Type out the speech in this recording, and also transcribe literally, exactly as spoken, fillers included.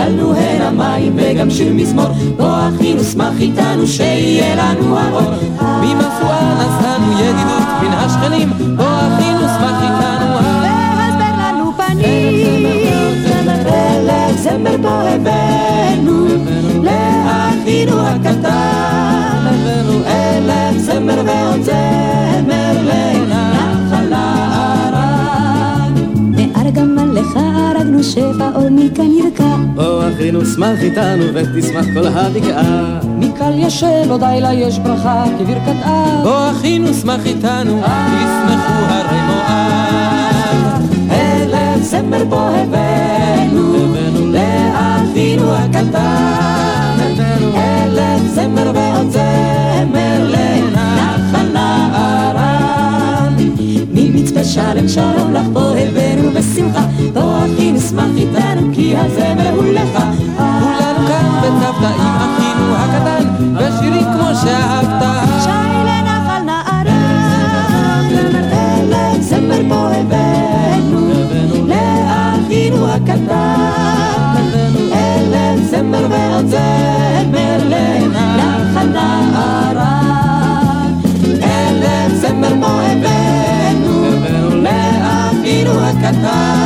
גלגלנו הנה מים וגם שיר מזמור, בוא אחינו שמח איתנו שיהיה לנו האור. ממפואה נסענו ידידות בין השכנים, בוא אחינו שמח איתנו והסבר לנו פנים, אלף זמר בוא הבאנו לאחינו הקטן, אלף זמר ועוד זמר לנחל הערג. מארגמן לך הרגנו שפע עול מכאן ירקע, בוא אחינו שמח איתנו ותשמח כל הבקעה, מקל ישל עוד לילה יש ברכה כברכת אב, בוא אחינו שמח איתנו תשמחו הרי מואב. אלף זמר בוא הבאנו לאחינו הקטן, אלף זמר ועוד זמר לנחל נערן. ממצפה שלם שלום לך בוא הבאנו בשמחה, בוא אחינו שמח איתנו כי הזמר הוא לך. כולנו כאן בצוותא עם אחינו הקטן, ושירים כמו שאהבת שי לנחל נערן, אלף זמר בוא הבאנו לאחינו הקטן, אלף זמר ועוד זמר לנחל נערן, אלף זמר בוא הבאנו לאחינו הקטן.